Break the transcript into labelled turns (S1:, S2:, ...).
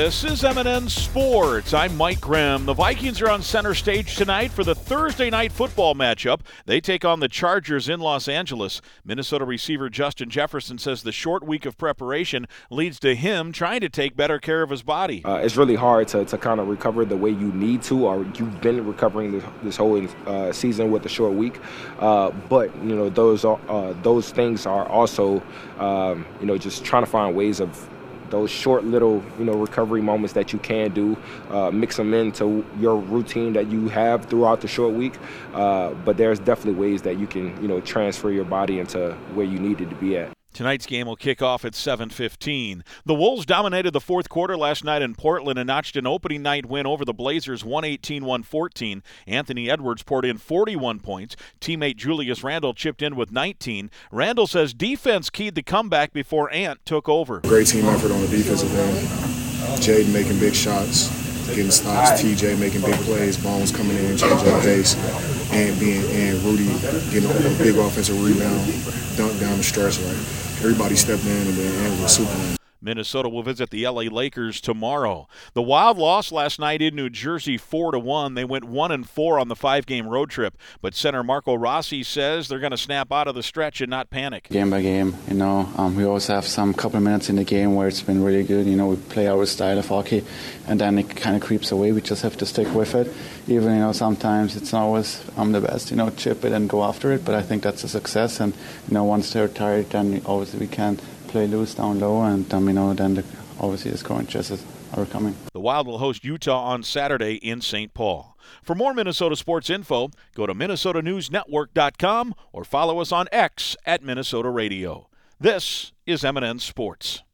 S1: This is M&N Sports. I'm Mike Grimm. The Vikings are on center stage tonight for the Thursday night football matchup. They take on the Chargers in Los Angeles. Minnesota receiver Justin Jefferson says the short week of preparation leads to him trying to take better care of his body.
S2: It's really hard to kind of recover the way you need to, or you've been recovering this whole season with a short week. But those things are also just trying to find ways of those short little, recovery moments that you can do, mix them into your routine that you have throughout the short week. But there's definitely ways that you can, transfer your body into where you need it to be at.
S1: Tonight's game will kick off at 7:15. The Wolves dominated the fourth quarter last night in Portland and notched an opening night win over the Blazers 118-114. Anthony Edwards poured in 41 points. Teammate Julius Randle chipped in with 19. Randle says defense keyed the comeback before Ant took over.
S3: Great team effort on the defensive end. Jaden making big shots, getting stops. TJ making big plays. Bones coming in, changing the pace. And Rudy getting a big offensive rebound, dunk down the stretch. Everybody stepped in, and then Ant was super nice.
S1: Minnesota will visit the LA Lakers tomorrow. The Wild lost last night in New Jersey 4-1. They went 1-4 on the 5-game road trip. But center Marco Rossi says they're going to snap out of the stretch and not panic.
S4: Game by game, we always have some couple of minutes in the game where it's been really good. We play our style of hockey, and then it kind of creeps away. We just have to stick with it. Even, sometimes it's not always the best, chip it and go after it. But I think that's a success. And, once they're tired, then obviously we can play loose down low, and then obviously the scoring chances are coming.
S1: The Wild will host Utah on Saturday in St. Paul. For more Minnesota sports info, go to MinnesotaNewsNetwork.com or follow us on X at Minnesota Radio. This is M&N Sports.